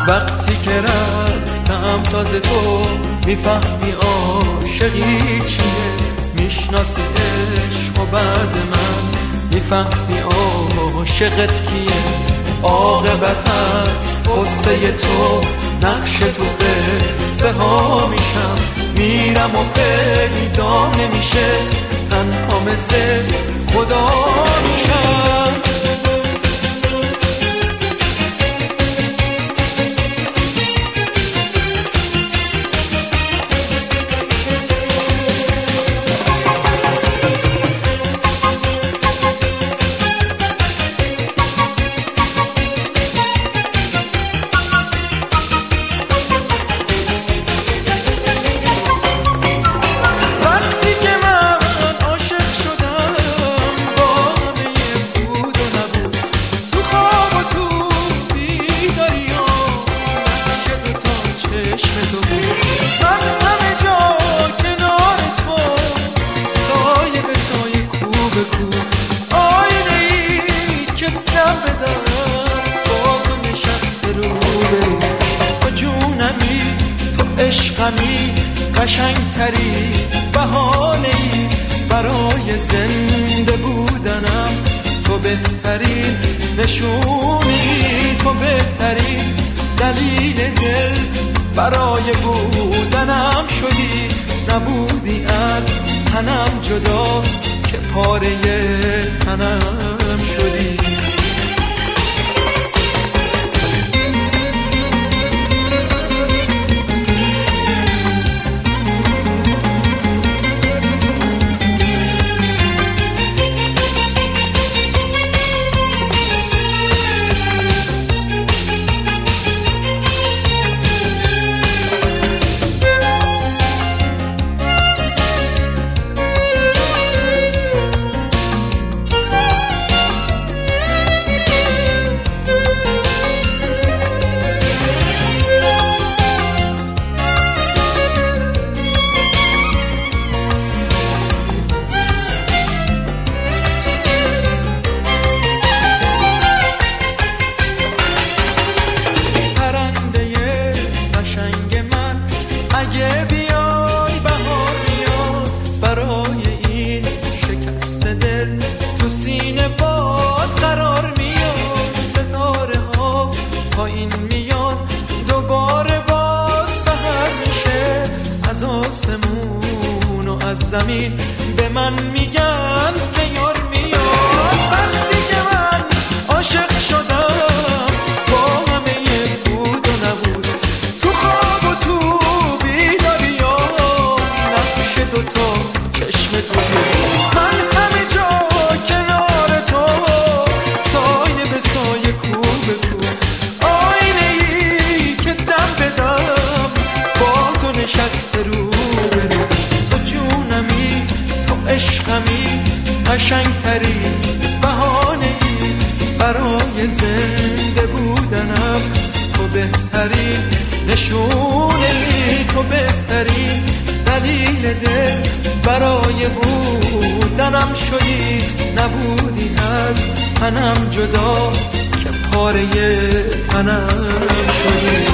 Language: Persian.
وقتی که رفتم تازه تو میفهمی عاشقی چیه، میشناسی عشق و بعد من میفهمی عاشقت کیه. عاقبت از قصه تو نقش تو قصه ها میشم، میرم و پیدا نمیشه، تنها مثل خدا میشم. عشقمی قشنگتری بهانه‌ای برای زنده بودنم، تو بهترین نشونی، تو بهترین دلیل دل برای بودنم شدی. نبودی از تنم جدا که پاره تنم شدی. اگه بیای بهار میاد برای این شکست دل، تو سینه باز قرار میاد، ستاره ها پایین میان، دوباره باز سحر میشه، از آسمون و از زمین به من میگن که یار میاد. وقتی که من عاشق شدم با همه بود و نبود، تو خواب و تو دوتا چشم تو بود، من همه جا کنار تو، سایه به سایه کو به کو، آینه ای که دم به دم با تو نشسته رو به رو. تو جونمی، تو عشقمی، قشنگتری بهانه ای برای زنده بودنم، تو بهترین نشونه ای، تو بهترین دلیل دل برای بودنم شدی. نبودی از تنم جدا که پاره تنم شدی.